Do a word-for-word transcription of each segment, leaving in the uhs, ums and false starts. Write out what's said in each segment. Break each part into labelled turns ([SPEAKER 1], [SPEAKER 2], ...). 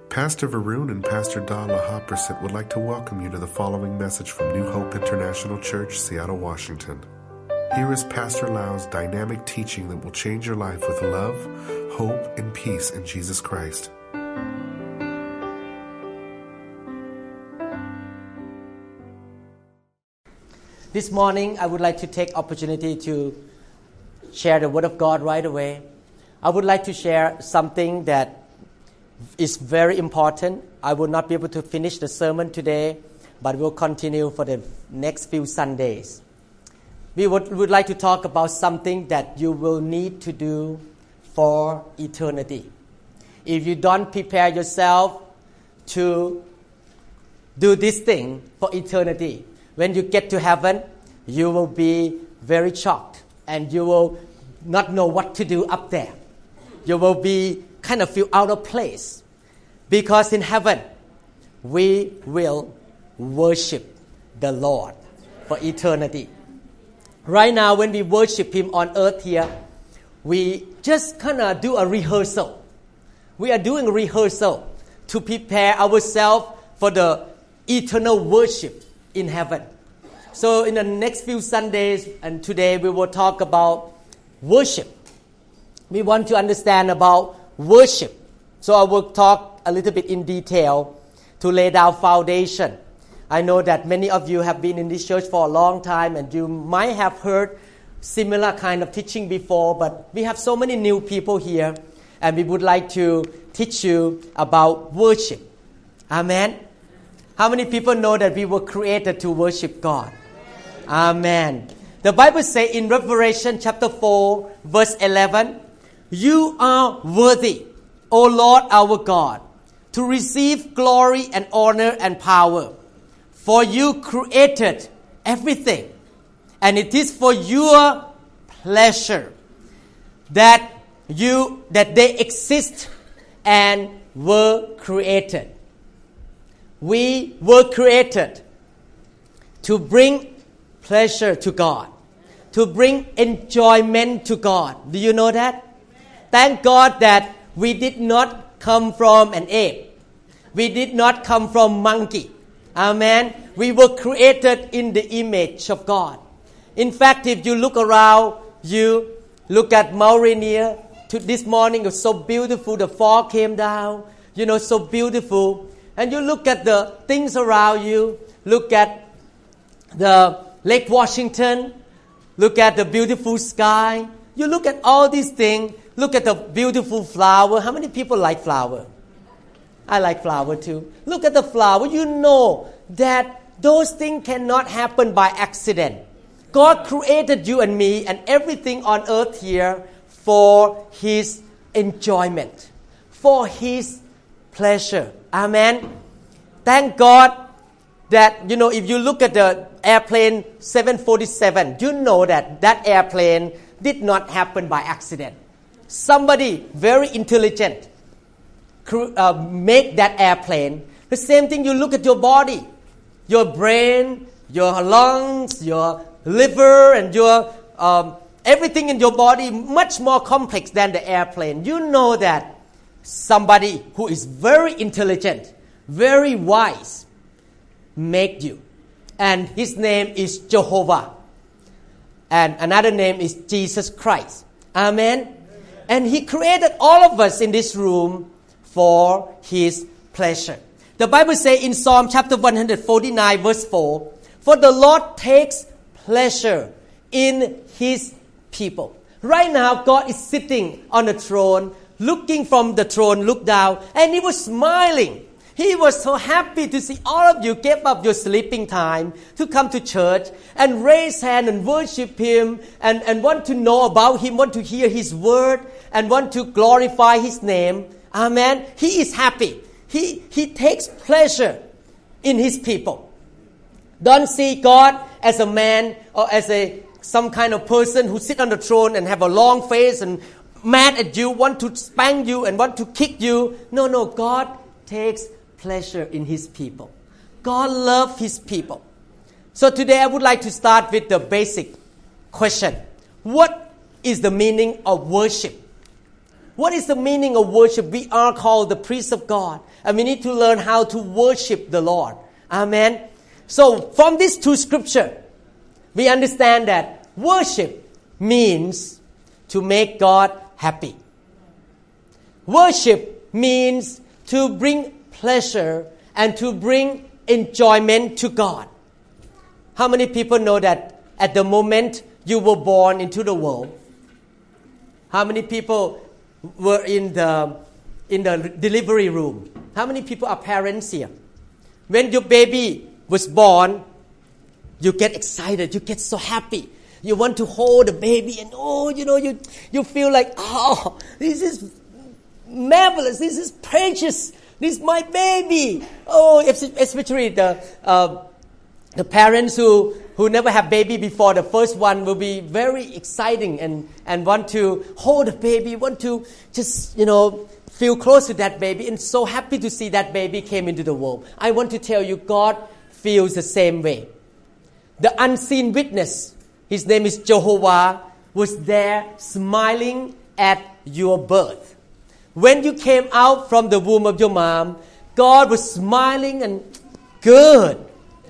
[SPEAKER 1] Pastor Varun and Pastor Dala Hopperset would like to welcome you to the following message from New Hope International Church, Seattle, Washington. Here is Pastor Lau's dynamic teaching that will change your life with love, hope, and peace in Jesus Christ.
[SPEAKER 2] This morning, I would like to take opportunity to share the Word of God right away. I would like to share something that is very important. I will not be able to finish the sermon today, but we'll continue for the next few Sundays. We would, would like to talk about something that you will need to do for eternity. If you don't prepare yourself to do this thing for eternity, when you get to heaven, you will be very shocked and you will not know what to do up there. You will be kind of feel out of place, because in heaven we will worship the Lord for eternity. Right now, when we worship Him on earth here, we just kind of do a rehearsal. We are doing a rehearsal to prepare ourselves for the eternal worship in heaven. So in the next few Sundays and today we will talk about worship. We want to understand about worship. So I will talk a little bit in detail to lay down foundation. I know that many of you have been in this church for a long time and you might have heard similar kind of teaching before, but we have so many new people here and we would like to teach you about worship. Amen. How many people know that we were created to worship God? Amen. The Bible says in Revelation chapter four, verse eleven, "You are worthy, O Lord our God, to receive glory and honor and power. For you created everything, and it is for your pleasure that you that they exist and were created." We were created to bring pleasure to God, to bring enjoyment to God. Do you know that? Thank God that we did not come from an ape. We did not come from monkey. Amen. We were created in the image of God. In fact, if you look around, you look at Mount Rainier. To this morning, it was so beautiful. The fog came down. You know, so beautiful. And you look at the things around you. Look at the Lake Washington. Look at the beautiful sky. You look at all these things. Look at the beautiful flower. How many people like flower? I like flower too. Look at the flower. You know that those things cannot happen by accident. God created you and me and everything on earth here for His enjoyment, for His pleasure. Amen. Thank God that, you know, if you look at the airplane seven forty-seven, you know that that airplane did not happen by accident. Somebody very intelligent uh, made that airplane. The same thing, you look at your body, your brain, your lungs, your liver, and your um, everything in your body much more complex than the airplane. You know that somebody who is very intelligent, very wise, made you. And His name is Jehovah. And another name is Jesus Christ. Amen. Amen. And He created all of us in this room for His pleasure. The Bible says in Psalm chapter one forty-nine verse four, "For the Lord takes pleasure in His people." Right now, God is sitting on the throne, looking from the throne, look down, and He was smiling. He was so happy to see all of you gave up your sleeping time to come to church and raise hand and worship Him and, and want to know about Him, want to hear His word and want to glorify His name. Amen. He is happy. He, he takes pleasure in His people. Don't see God as a man or as a some kind of person who sit on the throne and have a long face and mad at you, want to spank you and want to kick you. No, no, God takes pleasure in His people. God loves His people. So today I would like to start with the basic question. What is the meaning of worship? What is the meaning of worship? We are called the priests of God. and we need to learn how to worship the Lord. Amen. So from these two scriptures, we understand that worship means to make God happy. Worship means to bring pleasure and to bring enjoyment to God. How many people know that at the moment you were born into the world? How many people were in the in the delivery room? How many people are parents here? When your baby was born, you get excited, you get so happy. You want to hold the baby and oh, you know, you you feel like, oh, this is marvelous, this is precious, this is my baby. Oh, especially the uh, the parents who, who never have baby before, the first one will be very exciting and, and want to hold the baby, want to just, you know, feel close to that baby and so happy to see that baby came into the world. I want to tell you, God feels the same way. The unseen witness, his name is Jehovah, was there smiling at your birth. When you came out from the womb of your mom, God was smiling and good.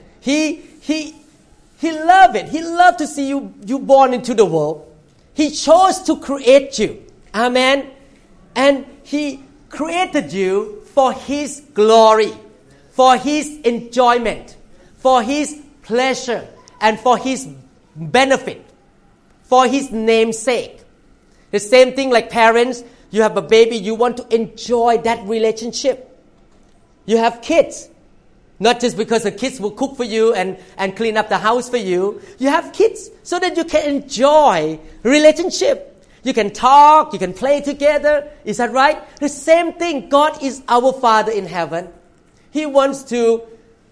[SPEAKER 2] He he he loved it. He loved to see you, you born into the world. He chose to create you. Amen. And He created you for His glory, for His enjoyment, for His pleasure, and for His benefit, for His name's sake. The same thing like parents, you have a baby, you want to enjoy that relationship. You have kids. Not just because the kids will cook for you and, and clean up the house for you. You have kids so that you can enjoy relationship. You can talk, you can play together. Is that right? The same thing. God is our Father in heaven. He wants to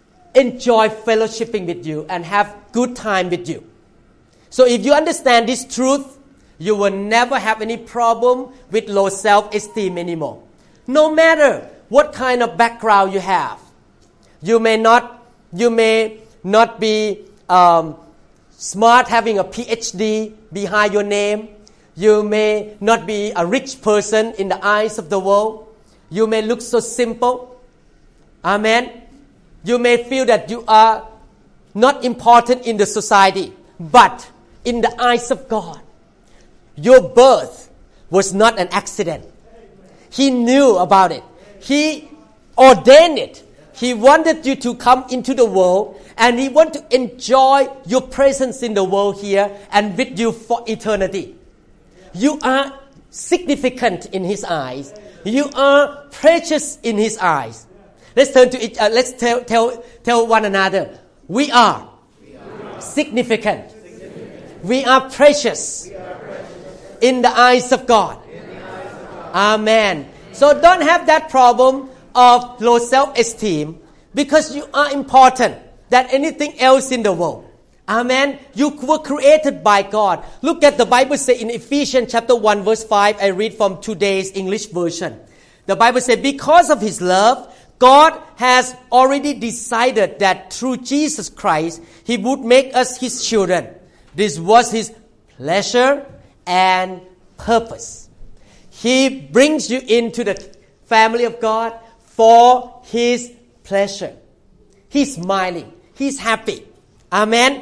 [SPEAKER 2] enjoy fellowshipping with you and have good time with you. So if you understand this truth, you will never have any problem with low self-esteem anymore. No matter what kind of background you have. You may not, you may not be um, smart, having a P H D behind your name. You may not be a rich person in the eyes of the world. You may look so simple. Amen. You may feel that you are not important in the society, but in the eyes of God, your birth was not an accident. He knew about it. He ordained it. He wanted you to come into the world and He wants to enjoy your presence in the world here and with you for eternity. You are significant in His eyes. You are precious in His eyes. Let's turn to each, uh, let's tell, tell, tell one another. We are, we are significant. significant. We are precious, we are precious. In the eyes of God. Eyes of God. Amen. So don't have that problem of low self-esteem because you are important than anything else in the world. Amen. You were created by God. Look at the Bible say in Ephesians chapter one verse five. I read from today's English version. The Bible says, because of His love, God has already decided that through Jesus Christ, He would make us His children. This was His pleasure and purpose. He brings you into the family of God for His pleasure. He's smiling. He's happy. Amen.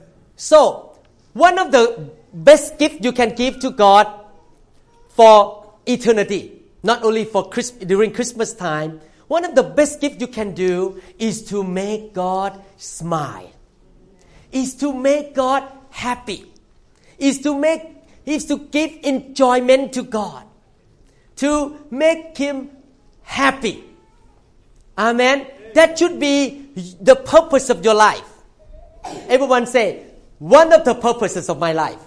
[SPEAKER 2] So, one of the best gifts you can give to God for eternity, not only for Christ, during Christmas time, one of the best gifts you can do is to make God smile. Is to make God happy. Is to make, is to give enjoyment to God. To make Him happy. Amen. That should be the purpose of your life. Everyone say, one of the purposes of my life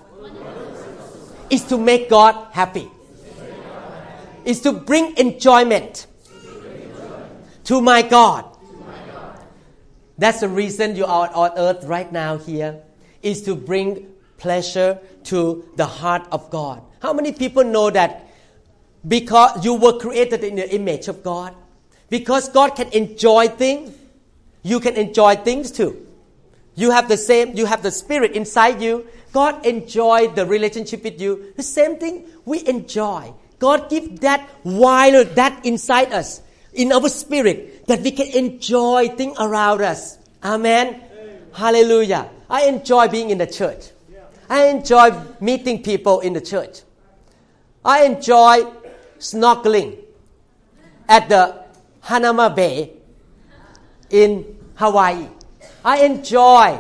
[SPEAKER 2] is to make God happy. Is to bring enjoyment to my God. That's the reason you are on earth right now here, is to bring pleasure to the heart of God. How many people know that because you were created in the image of God, because God can enjoy things, you can enjoy things too. You have the same, you have the Spirit inside you. God enjoyed the relationship with you. The same thing we enjoy. God gives that while that inside us. in our spirit that we can enjoy things around us. Amen. Amen. Hallelujah. I enjoy being in the church. Yeah. I enjoy meeting people in the church. I enjoy snorkeling at the Hanama Bay in Hawaii. I enjoy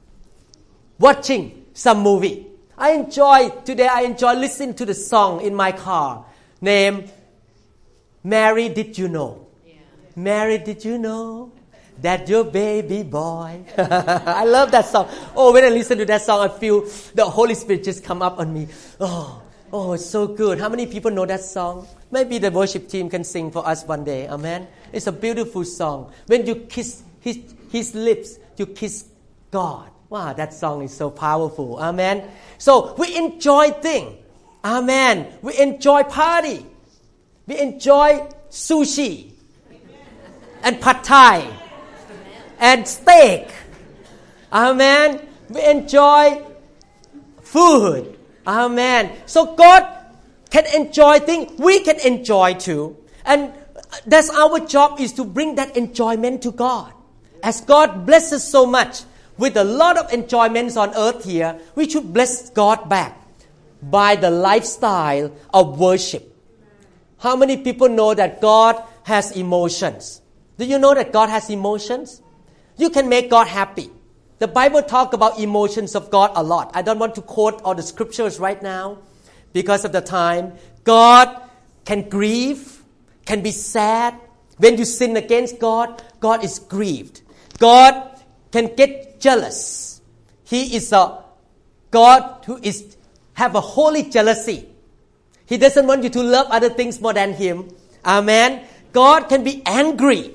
[SPEAKER 2] watching some movie. I enjoy, today I enjoy listening to the song in my car named Mary, Did You Know? Yeah. Mary, did you know that your baby boy? I love that song. Oh, when I listen to that song, I feel the Holy Spirit just come up on me. Oh, oh, it's so good. How many people know that song? Maybe the worship team can sing for us one day. Amen. It's a beautiful song. When you kiss his, his lips, you kiss God. Wow, that song is so powerful. Amen. So we enjoy things. Amen. We enjoy party. We enjoy sushi and pad thai and steak. Amen. We enjoy food. Amen. So God can enjoy things. We can enjoy too. And that's our job, is to bring that enjoyment to God. As God blesses so much with a lot of enjoyments on earth here, we should bless God back by the lifestyle of worship. How many people know that God has emotions? Do you know that God has emotions? You can make God happy. The Bible talks about emotions of God a lot. I don't want to quote all the scriptures right now because of the time. God can grieve, can be sad. When you sin against God, God is grieved. God can get jealous. He is a God who is have a holy jealousy. He doesn't want you to love other things more than Him. Amen. God can be angry.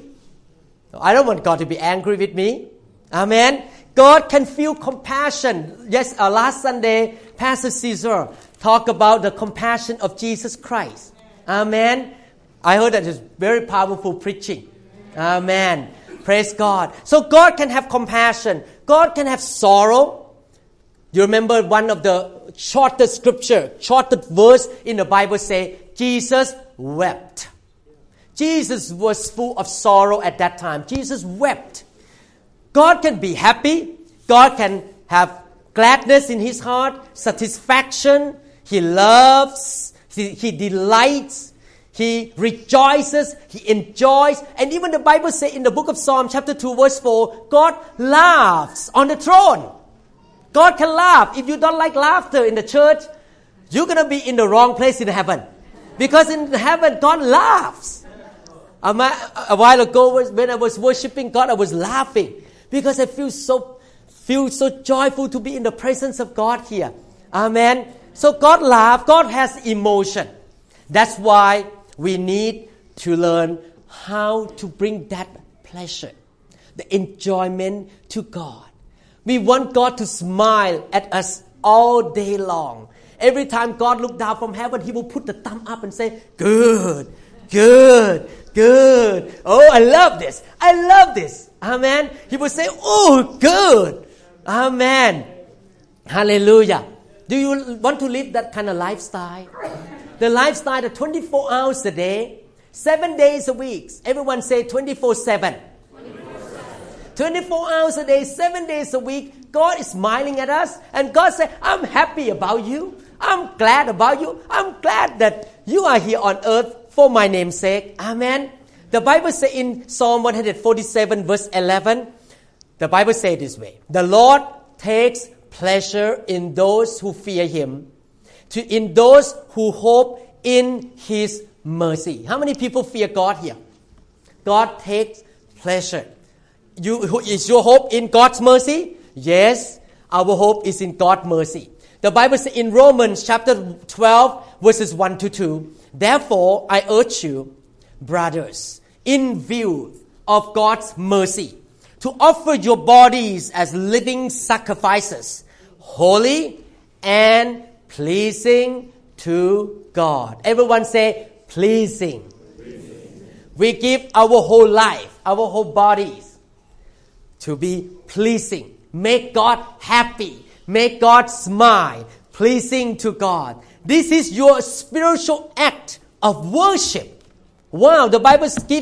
[SPEAKER 2] I don't want God to be angry with me. Amen. God can feel compassion. Yes, uh, last Sunday, Pastor Caesar talked about the compassion of Jesus Christ. Amen. I heard that is very powerful preaching. Amen. Praise God. So God can have compassion. God can have sorrow. You remember one of the shortest scripture, shortest verse in the Bible say, Jesus wept. Jesus was full of sorrow at that time. Jesus wept. God can be happy. God can have gladness in His heart, satisfaction. He loves. He, he delights. He rejoices. He enjoys. And even the Bible says in the book of Psalm chapter two verse four, God laughs on the throne. God can laugh. If you don't like laughter in the church, you're going to be in the wrong place in heaven. Because in heaven, God laughs. A while ago, when I was worshiping God, I was laughing. Because I feel so, feel so joyful to be in the presence of God here. Amen. So God laughs. God has emotion. That's why we need to learn how to bring that pleasure, the enjoyment to God. We want God to smile at us all day long. Every time God looks down from heaven, He will put the thumb up and say, good, good, good. Oh, I love this. I love this. Amen. He will say, oh, good. Amen. Hallelujah. Do you want to live that kind of lifestyle? The lifestyle of twenty-four hours a day, seven days a week. Everyone say twenty-four seven. twenty-four hours a day, seven days a week, God is smiling at us. And God said, I'm happy about you. I'm glad about you. I'm glad that you are here on earth for my name's sake. Amen. The Bible says in Psalm one forty-seven verse eleven, the Bible says this way, the Lord takes pleasure in those who fear Him, to in those who hope in His mercy. How many people fear God here? God takes pleasure. You, is your hope in God's mercy? Yes, our hope is in God's mercy. The Bible says in Romans chapter twelve, verses one to two, therefore I urge you, brothers, in view of God's mercy, to offer your bodies as living sacrifices, holy and pleasing to God. Everyone say, pleasing. pleasing. We give our whole life, our whole bodies, to be pleasing. Make God happy. Make God smile. Pleasing to God. This is your spiritual act of worship. Wow, the Bible gives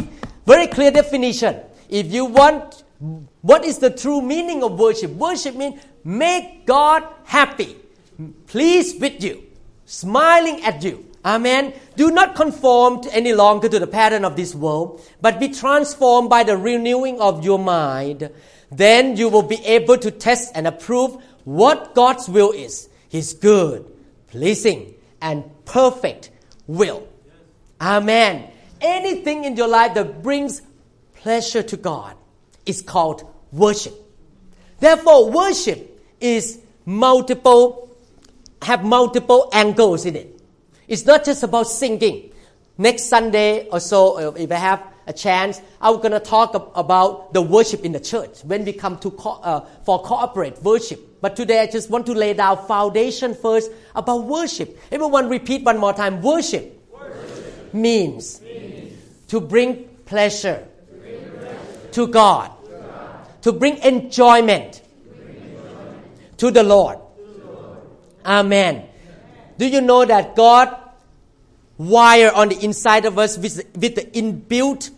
[SPEAKER 2] Very clear definition. If you want, what is the true meaning of worship? Worship means make God happy, pleased with you, smiling at you. Amen. Do not conform to any longer to the pattern of this world, but be transformed by the renewing of your mind. Then you will be able to test and approve what God's will is, His good, pleasing, and perfect will. Amen. Anything in your life that brings pleasure to God is called worship. Therefore, worship is multiple, have multiple angles in it. It's not just about singing. Next Sunday or so, if I have a chance, I'm going to talk about the worship in the church when we come to co- uh, for corporate worship. But today I just want to lay down foundation first about worship. Everyone repeat one more time. Worship, worship. Means, means to bring pleasure, to, bring pleasure. to, God, to God, to bring enjoyment, to, bring enjoyment. to the Lord. To the Lord. Amen. Do you know that God wired on the inside of us with, with the inbuilt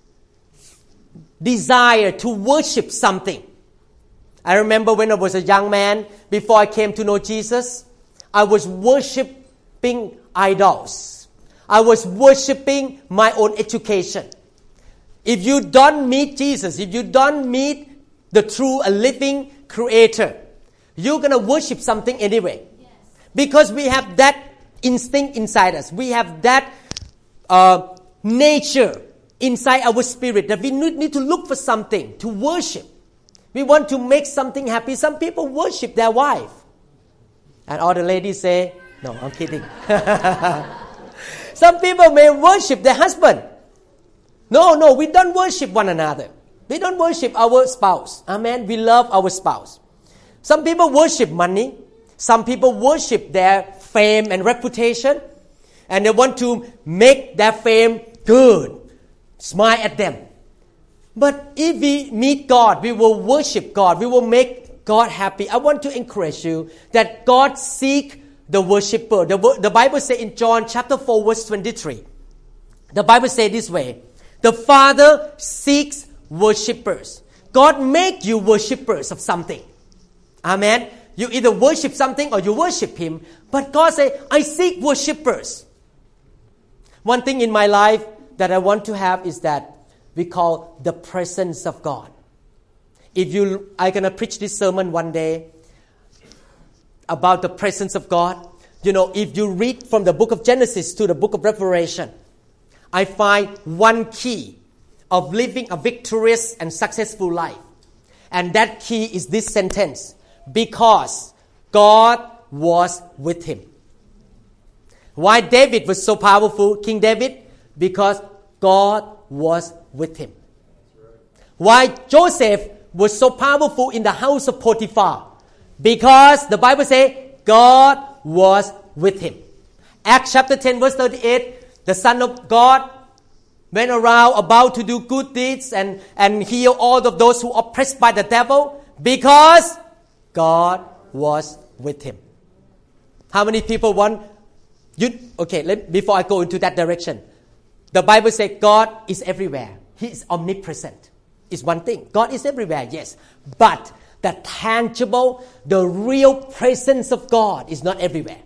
[SPEAKER 2] desire to worship something? I remember when I was a young man, before I came to know Jesus, I was worshiping idols. I was worshiping my own education. If you don't meet Jesus, if you don't meet the true and living Creator, you're going to worship something anyway. Because we have that instinct inside us. We have that uh, nature inside our spirit that we need to look for something to worship. We want to make something happy. Some people worship their wife. And all the ladies say, no, I'm kidding. Some people may worship their husband. No, no, we don't worship one another. We don't worship our spouse. Amen. We love our spouse. Some people worship money. Some people worship their fame and reputation, and they want to make their fame good, smile at them. But if we meet God, we will worship God. We will make God happy. I want to encourage you that God seeks the worshiper. The, the Bible says in John chapter four, verse twenty-three, the Bible says this way, the Father seeks worshipers. God make you worshipers of something. Amen. You either worship something or you worship Him. But God says, I seek worshipers. One thing in my life that I want to have is that we call the presence of God. If you, I'm going to preach this sermon one day about the presence of God. You know, if you read from the book of Genesis to the book of Revelation, I find one key of living a victorious and successful life. And that key is this sentence. Because God was with him. Why David was so powerful, King David? Because God was with him. Why Joseph was so powerful in the house of Potiphar? Because the Bible says God was with him. Acts chapter ten verse thirty-eight, the Son of God went around about to do good deeds and, and heal all of those who are oppressed by the devil because God was with him. How many people want you? Okay, let, before I go into that direction, the Bible says God is everywhere. He is omnipresent. It's one thing. God is everywhere, yes. But the tangible, the real presence of God is not everywhere.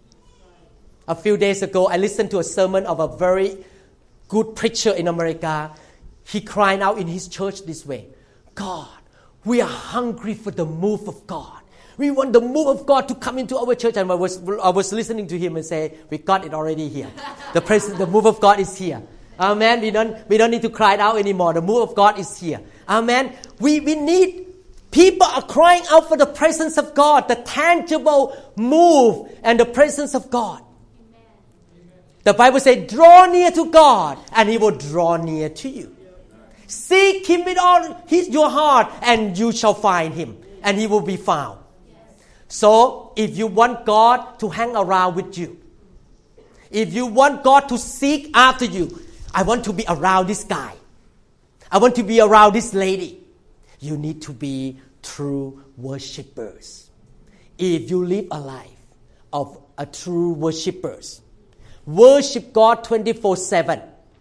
[SPEAKER 2] A few days ago, I listened to a sermon of a very good preacher in America. He cried out in his church this way, God, we are hungry for the move of God. We want the move of God to come into our church. And I was, I was listening to him and say, we got it already here. The presence, the move of God is here. Amen. We don't, we don't need to cry out anymore. The move of God is here. Amen. We, we need, people are crying out for the presence of God, the tangible move and the presence of God. Amen. The Bible says, draw near to God and He will draw near to you. Seek Him with all his, your heart and you shall find Him and He will be found. Yes. So if you want God to hang around with you, if you want God to seek after you, I want to be around this guy, I want to be around this lady, you need to be true worshippers. If you live a life of a true worshippers, worship God twenty-four seven.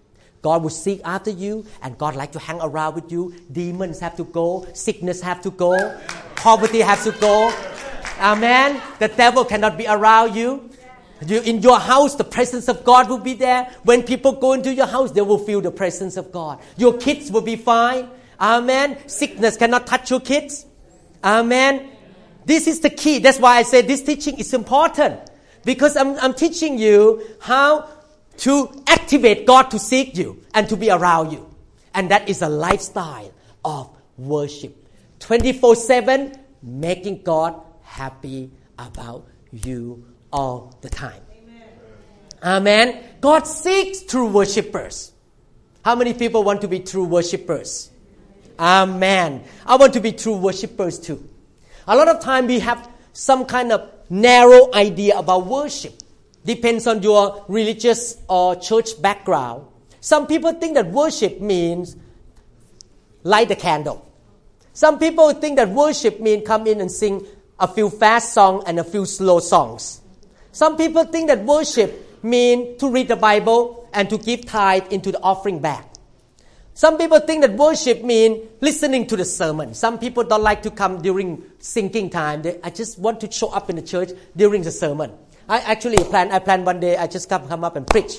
[SPEAKER 2] God will seek after you, and God like to hang around with you. Demons have to go, sickness have to go, poverty has to go. Amen. The devil cannot be around you. You in your house, the presence of God will be there. When people go into your house, they will feel the presence of God. Your kids will be fine. Amen. Sickness cannot touch your kids. Amen. This is the key. That's why I say this teaching is important. Because I'm, I'm teaching you how to activate God to seek you and to be around you. And that is a lifestyle of worship. twenty-four seven, making God happy about you all the time. Amen. Amen. God seeks true worshipers. How many people want to be true worshipers? Amen. I want to be true worshipers too. A lot of time we have some kind of narrow idea about worship. Depends on your religious or church background. Some people think that worship means light a candle. Some people think that worship means come in and sing a few fast songs and a few slow songs. Some people think that worship means to read the Bible and to give tithe into the offering bag. Some people think that worship means listening to the sermon. Some people don't like to come during singing time. They, I just want to show up in the church during the sermon. I actually plan, I plan one day I just come, come up and preach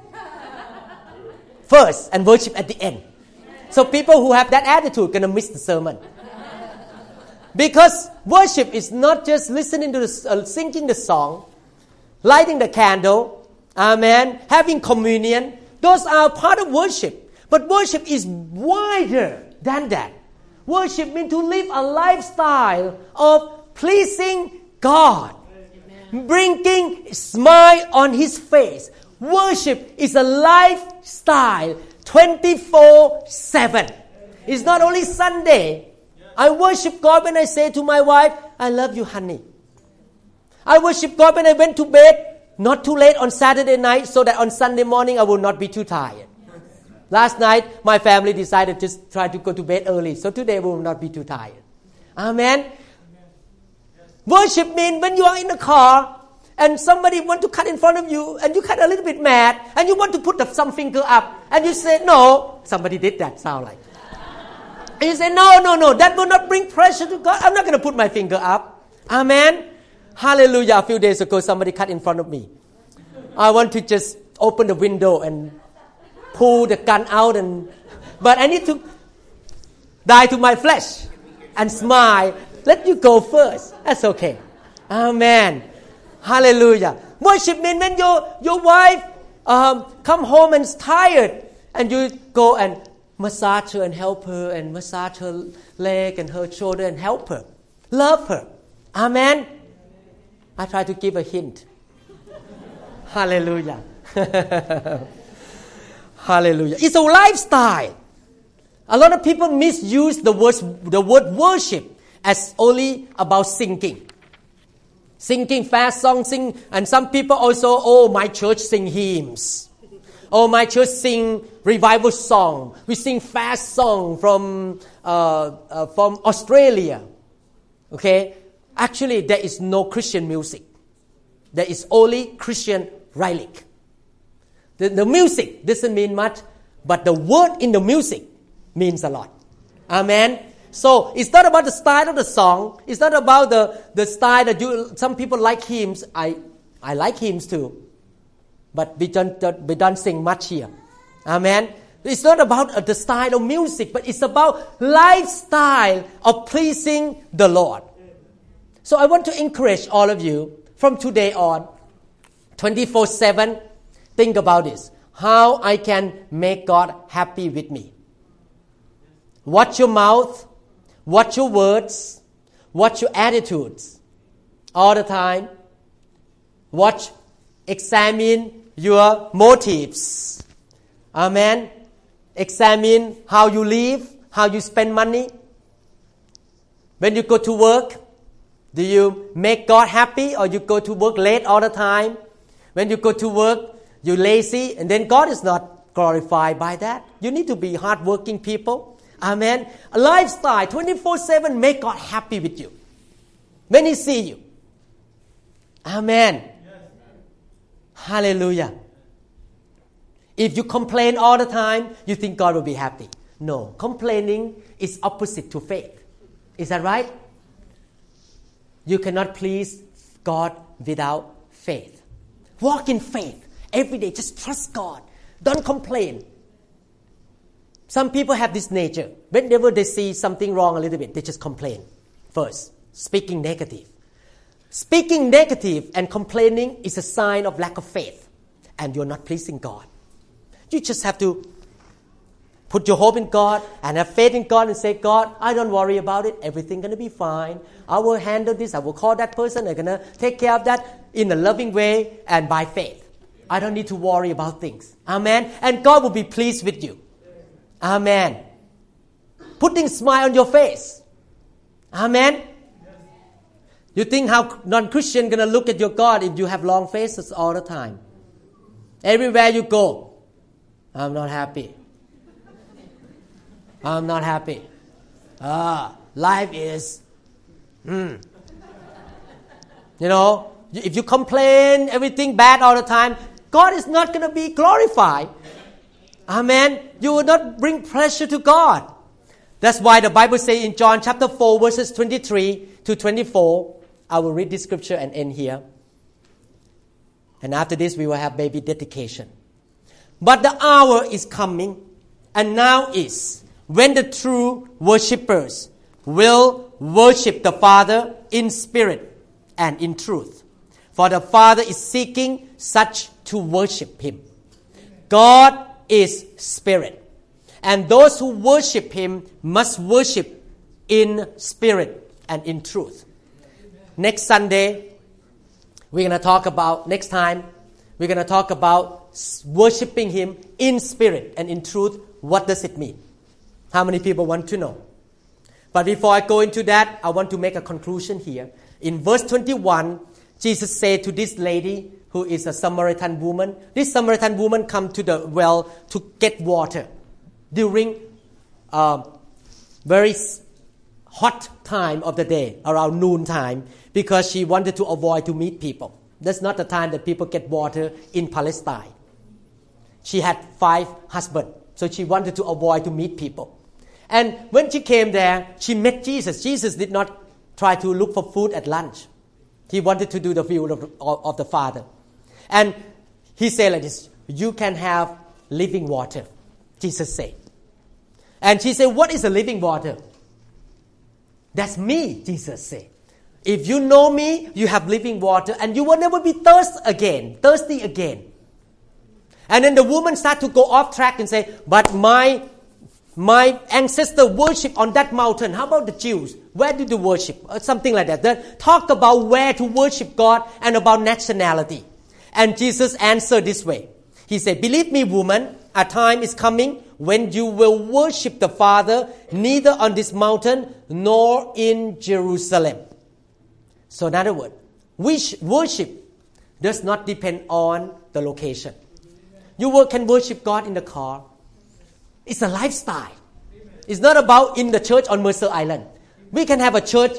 [SPEAKER 2] first and worship at the end. So people who have that attitude are going to miss the sermon. Because worship is not just listening to the, uh, singing the song, lighting the candle, amen, having communion. Those are part of worship. But worship is wider than that. Worship means to live a lifestyle of pleasing God, Amen. Bringing a smile on His face. Worship is a lifestyle twenty-four seven. It's not only Sunday. I worship God when I say to my wife, I love you, honey. I worship God when I went to bed, not too late on Saturday night, so that on Sunday morning I will not be too tired. Last night, my family decided to just try to go to bed early, so today we will not be too tired. Amen. Amen. Worship means when you are in the car and somebody want to cut in front of you and you cut a little bit mad and you want to put the, some finger up and you say, no, somebody did that, sound like. And you say, no, no, no, that will not bring pressure to God. I'm not going to put my finger up. Amen. Hallelujah. A few days ago, somebody cut in front of me. I want to just open the window and pull the gun out, and but I need to die to my flesh and smile. Let you go first. That's okay. Amen. Hallelujah. Worship means when your, your wife um, come home and is tired and you go and massage her and help her and massage her leg and her shoulder and help her. Love her. Amen. I try to give a hint. Hallelujah. Hallelujah. It's a lifestyle. A lot of people misuse the word, the word worship as only about singing. Singing fast songs, sing, and some people also, oh, my church sing hymns. Oh, my church sing revival song. We sing fast song from uh, uh, from Australia. Okay? Actually, there is no Christian music. There is only Christian relic. The, the music doesn't mean much, but the word in the music means a lot. Amen. So it's not about the style of the song. It's not about the, the style that you. Some people like hymns. I I like hymns too, but we don't we don't sing much here. Amen. It's not about the style of music, but it's about lifestyle of pleasing the Lord. So I want to encourage all of you from today on, twenty-four seven. Think about this. How I can make God happy with me. Watch your mouth. Watch your words. Watch your attitudes. All the time. Watch, examine your motives. Amen. Examine how you live, how you spend money. When you go to work, do you make God happy or you go to work late all the time? When you go to work, you're lazy, and then God is not glorified by that. You need to be hardworking people. Amen. A lifestyle, twenty-four seven, make God happy with you. When He see you. Amen. Yes. Hallelujah. If you complain all the time, you think God will be happy. No, complaining is opposite to faith. Is that right? You cannot please God without faith. Walk in faith every day. Just trust God. Don't complain. Some people have this nature. Whenever they see something wrong a little bit, they just complain first, speaking negative. Speaking negative and complaining is a sign of lack of faith, and you're not pleasing God. You just have to put your hope in God and have faith in God and say, God, I don't worry about it. Everything's going to be fine. I will handle this. I will call that person. I'm going to take care of that in a loving way and by faith. I don't need to worry about things. Amen. And God will be pleased with you. Amen. Putting a smile on your face. Amen. You think how non-Christian going to look at your God if you have long faces all the time? Everywhere you go, I'm not happy. I'm not happy. Ah, life is, hmm. You know, if you complain everything bad all the time, God is not going to be glorified. Amen. You will not bring pleasure to God. That's why the Bible says in John chapter four, verses twenty-three to twenty-four, I will read this scripture and end here. And after this, we will have baby dedication. But the hour is coming, and now is, when the true worshippers will worship the Father in spirit and in truth. For the Father is seeking such to worship Him. God is spirit, and those who worship Him must worship in spirit and in truth. Next Sunday, we're going to talk about, next time, we're going to talk about worshiping Him in spirit and in truth. What does it mean? How many people want to know? But before I go into that, I want to make a conclusion here. In verse twenty-one, Jesus said to this lady who is a Samaritan woman, this Samaritan woman come to the well to get water during uh, very hot time of the day, around noon time, because she wanted to avoid to meet people. That's not the time that people get water in Palestine. She had five husbands, so she wanted to avoid to meet people. And when she came there, she met Jesus. Jesus did not try to look for food at lunch. He wanted to do the will of, of, of the Father. And He said like this, you can have living water, Jesus said. And she said, what is the living water? That's me, Jesus said. If you know me, you have living water, and you will never be thirst again, thirsty again. And then the woman started to go off track and say, but my my ancestor worship on that mountain. How about the Jews? Where do they worship? Or something like that. They talk about where to worship God and about nationality. And Jesus answered this way. He said, believe me, woman, a time is coming when you will worship the Father neither on this mountain nor in Jerusalem. So in other words, which worship does not depend on the location. You can worship God in the car. It's a lifestyle. It's not about in the church on Mercer Island. We can have a church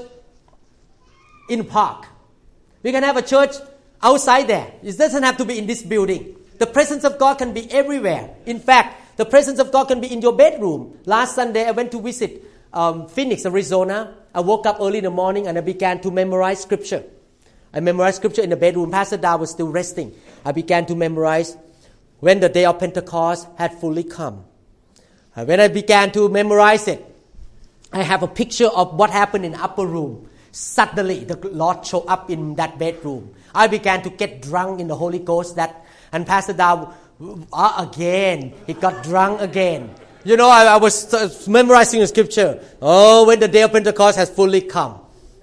[SPEAKER 2] in the park. We can have a church outside there. It doesn't have to be in this building. The presence of God can be everywhere. In fact, the presence of God can be in your bedroom. Last Sunday, I went to visit um, Phoenix, Arizona. I woke up early in the morning and I began to memorize scripture. I memorized scripture in the bedroom. Pastor Da was still resting. I began to memorize when the day of Pentecost had fully come. And when I began to memorize it, I have a picture of what happened in the upper room. Suddenly, the Lord showed up in that bedroom. I began to get drunk in the Holy Ghost. That and Pastor Da, uh, again, he got drunk again. You know, I, I was uh, memorizing the scripture. Oh, when the day of Pentecost has fully come.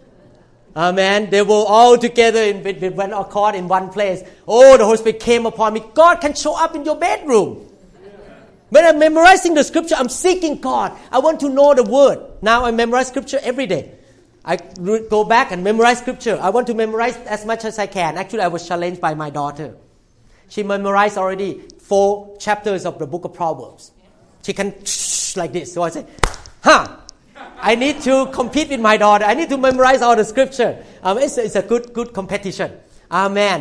[SPEAKER 2] Amen. They were all together in with, with one accord in one place. Oh, the Holy Spirit came upon me. God can show up in your bedroom. When I'm memorizing the scripture, I'm seeking God. I want to know the word. Now I memorize scripture every day. I go back and memorize scripture. I want to memorize as much as I can. Actually, I was challenged by my daughter. She memorized already four chapters of the book of Proverbs. She can like this. So I say, huh, I need to compete with my daughter. I need to memorize all the scripture. Um, it's, it's a good, good competition. Amen.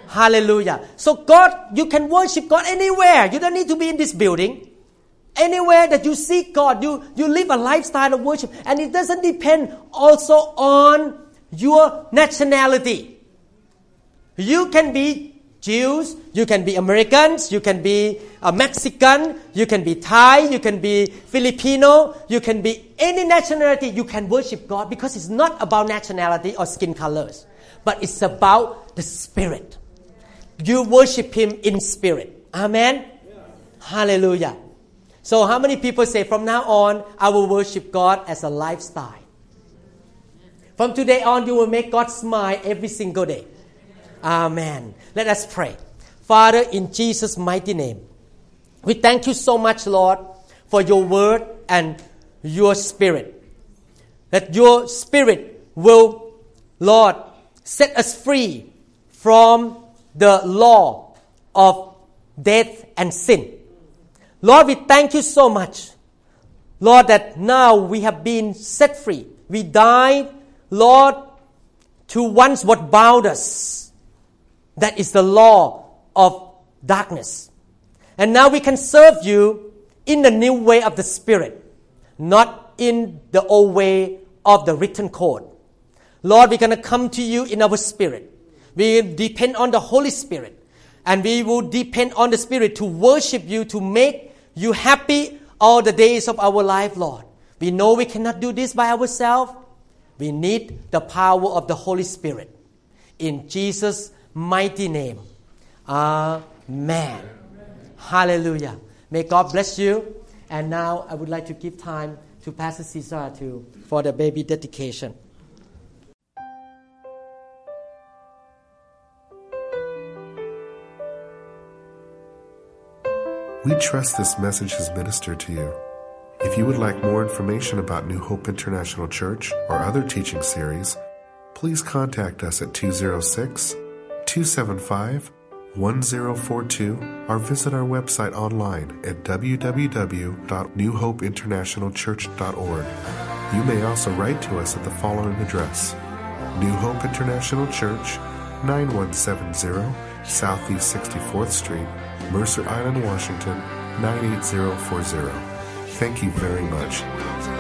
[SPEAKER 2] Hallelujah. So God, you can worship God anywhere. You don't need to be in this building. Anywhere that you seek God, you, you live a lifestyle of worship. And it doesn't depend also on your nationality. You can be Jews, you can be Americans, you can be a Mexican, you can be Thai, you can be Filipino, you can be any nationality. You can worship God because it's not about nationality or skin colors, but it's about the Spirit. You worship Him in spirit. Amen? Yeah. Hallelujah. So how many people say, from now on, I will worship God as a lifestyle? From today on, you will make God smile every single day. Amen. Let us pray. Father, in Jesus' mighty name, we thank you so much, Lord, for your word and your Spirit. That your Spirit will, Lord, set us free from the law of death and sin. Lord, we thank you so much, Lord, that now we have been set free. We died, Lord, to once what bound us. That is the law of darkness. And now we can serve you in the new way of the Spirit, not in the old way of the written code. Lord, we're going to come to you in our spirit. We depend on the Holy Spirit. And we will depend on the Spirit to worship you, to make you happy all the days of our life, Lord. We know we cannot do this by ourselves. We need the power of the Holy Spirit. In Jesus' mighty name. Amen. Hallelujah. May God bless you. And now I would like to give time to Pastor Cesar to, for the baby dedication.
[SPEAKER 1] We trust this message has ministered to you. If you would like more information about New Hope International Church or other teaching series, please contact us at two oh six, two seven five, one oh four two or visit our website online at w w w dot new hope international church dot org. You may also write to us at the following address: New Hope International Church, nine one seven zero Southeast sixty-fourth Street, Mercer Island, Washington, nine eight zero four zero. Thank you very much.